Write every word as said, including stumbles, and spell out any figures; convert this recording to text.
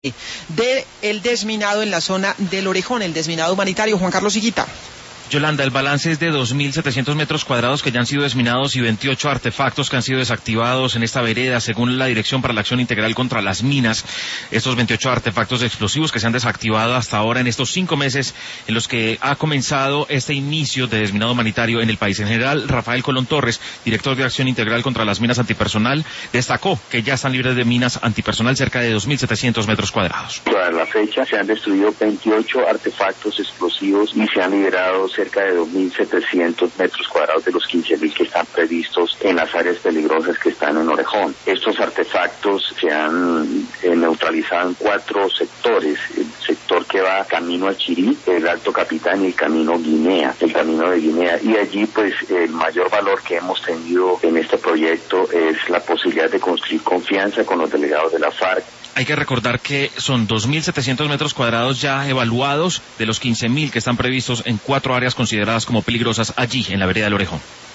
de el desminado en la zona del Orejón, el desminado humanitario. Juan Carlos Higuita. Yolanda, el balance es de dos mil setecientos metros cuadrados que ya han sido desminados y veintiocho artefactos que han sido desactivados en esta vereda, según la Dirección para la Acción Integral contra las Minas. Estos veintiocho artefactos explosivos que se han desactivado hasta ahora en estos cinco meses en los que ha comenzado este inicio de desminado humanitario en el país. En general, Rafael Colón Torres, director de Acción Integral contra las Minas Antipersonal, destacó que ya están libres de minas antipersonal cerca de dos mil setecientos metros cuadrados. A la fecha se han destruido veintiocho artefactos explosivos y se han liberado cerca de dos mil setecientos metros cuadrados de los quince mil que están previstos en las áreas peligrosas que están en Orejón. Estos artefactos se han eh, neutralizado en cuatro sectores: el sector que va camino a Chirí, el Alto Capitán y el camino Guinea, el camino de Guinea. Y allí pues el mayor valor que hemos tenido en este proyecto es la posibilidad de construir confianza con los delegados de la FARC. Hay que recordar que son dos mil setecientos metros cuadrados ya evaluados de los quince mil que están previstos en cuatro áreas consideradas como peligrosas allí en la vereda del Orejón.